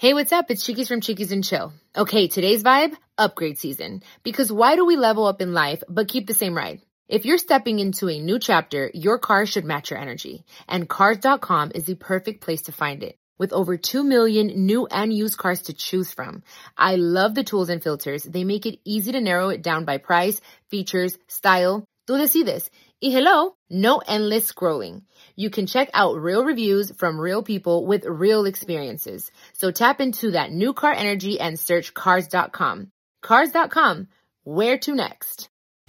Hey, what's up? It's Chiquis from Chiquis and Chill. Okay, today's vibe, upgrade season. Because why do we level up in life but keep the same ride? If you're stepping into a new chapter, your car should match your energy. And Cars.com is the perfect place to find it. With over 2 million new and used cars to choose from. I love the tools and filters. They make it easy to narrow it down by price, features, style. Tú decides. Y hello, no endless scrolling. You can check out real reviews from real people with real experiences. So tap into that new car energy and search Cars.com. Cars.com. Where to next?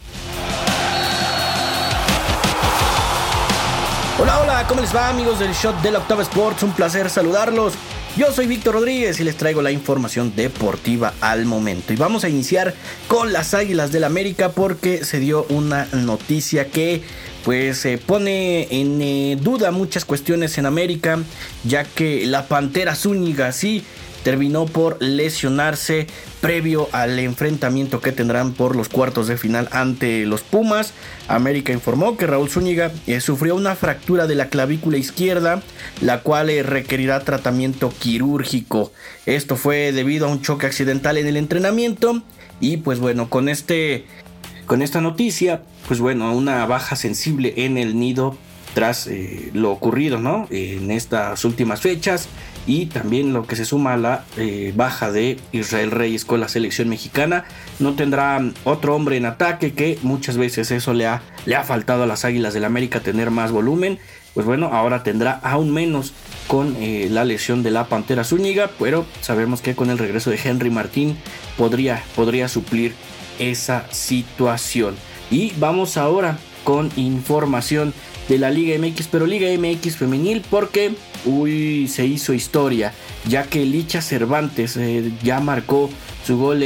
Hola, hola, ¿cómo les va, amigos del Shot de la Octava Sports? Un placer saludarlos. Yo soy Víctor Rodríguez y les traigo la información deportiva al momento. Y vamos a iniciar con las Águilas del América porque se dio una noticia que pues pone en duda muchas cuestiones en América, ya que la Pantera Zúñiga sí terminó por lesionarse previo al enfrentamiento que tendrán por los cuartos de final ante los Pumas. América informó que Raúl Zúñiga sufrió una fractura de la clavícula izquierda, la cual requerirá tratamiento quirúrgico. Esto fue debido a un choque accidental en el entrenamiento y pues bueno, con esta noticia, pues bueno, una baja sensible en el nido tras lo ocurrido, ¿no? En estas últimas fechas. Y también lo que se suma a la baja de Israel Reyes con la selección mexicana. No tendrá otro hombre en ataque, que muchas veces eso le ha faltado a las Águilas del América, tener más volumen. Pues bueno, ahora tendrá aún menos con la lesión de la Pantera Zúñiga. Pero sabemos que con el regreso de Henry Martín podría suplir esa situación. Y vamos ahora con información de la Liga MX, pero Liga MX femenil, porque se hizo historia, ya que Licha Cervantes ya marcó su gol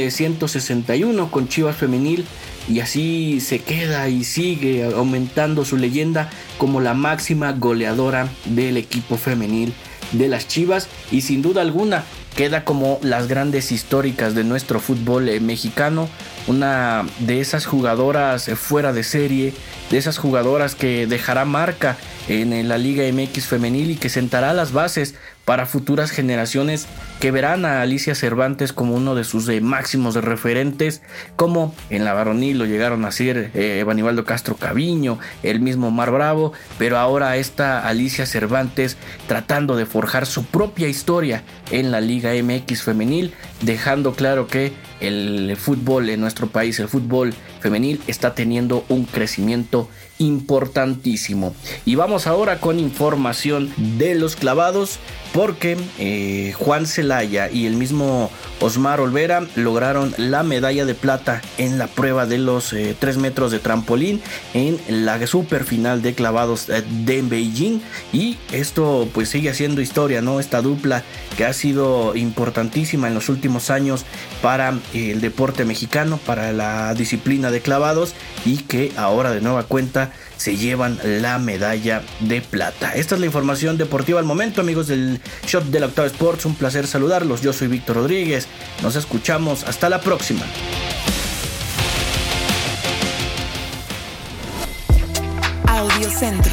161 con Chivas femenil y así se queda y sigue aumentando su leyenda como la máxima goleadora del equipo femenil de las Chivas, y sin duda alguna queda como las grandes históricas de nuestro fútbol mexicano, una de esas jugadoras fuera de serie, de esas jugadoras que dejará marca en la Liga MX femenil y que sentará las bases para futuras generaciones que verán a Alicia Cervantes como uno de sus máximos referentes, como en la varonil lo llegaron a ser Evanibaldo Castro Caviño, el mismo Omar Bravo, pero ahora está Alicia Cervantes tratando de forjar su propia historia en la Liga MX femenil, dejando claro que el fútbol en nuestro país, el fútbol femenil, está teniendo un crecimiento importantísimo. Y vamos ahora con información de los clavados, porque Juan Celaya y el mismo Osmar Olvera lograron la medalla de plata en la prueba de los 3 metros de trampolín en la super final de clavados de Beijing, y esto pues sigue haciendo historia, ¿no? Esta dupla que ha sido importantísima en los últimos años para el deporte mexicano, para la disciplina de clavados, y que ahora de nueva cuenta se llevan la medalla de plata. Esta es la información deportiva al momento, amigos del Shot de la Octava Sports. Un placer saludarlos. Yo soy Víctor Rodríguez. Nos escuchamos. Hasta la próxima. Audio Centro.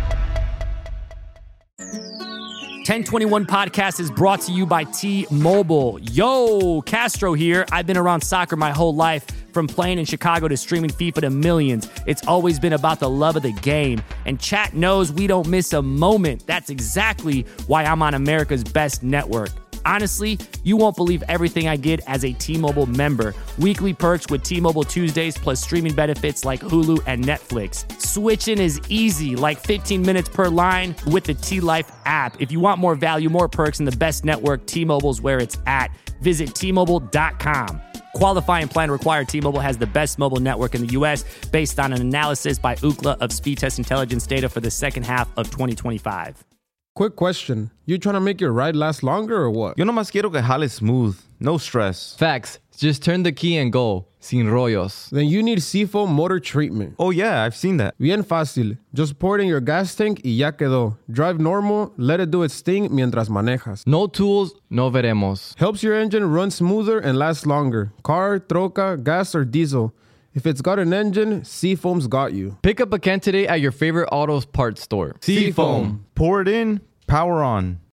1021 Podcast is brought to you by T-Mobile. Yo, Castro here. I've been around soccer my whole life, from playing in Chicago to streaming FIFA to millions. It's always been about the love of the game. And chat knows we don't miss a moment. That's exactly why I'm on America's best network. Honestly, you won't believe everything I get as a T-Mobile member. Weekly perks with T-Mobile Tuesdays, plus streaming benefits like Hulu and Netflix. Switching is easy, like 15 minutes per line with the T-Life app. If you want more value, more perks, and the best network, T-Mobile's where it's at. Visit T-Mobile.com. Qualifying plan required. T-Mobile has the best mobile network in the U.S. based on an analysis by Ookla of speed test intelligence data for the second half of 2025. Quick question. You trying to make your ride last longer or what? Yo nomás quiero que jale smooth. No stress. Facts. Just turn the key and go. Sin rollos. Then you need Seafoam Motor Treatment. Oh yeah, I've seen that. Bien fácil. Just pour it in your gas tank y ya quedó. Drive normal, let it do its thing mientras manejas. No tools, no veremos. Helps your engine run smoother and last longer. Car, troca, gas, or diesel. If it's got an engine, Seafoam's got you. Pick up a can today at your favorite auto parts store. Seafoam. Pour it in, power on.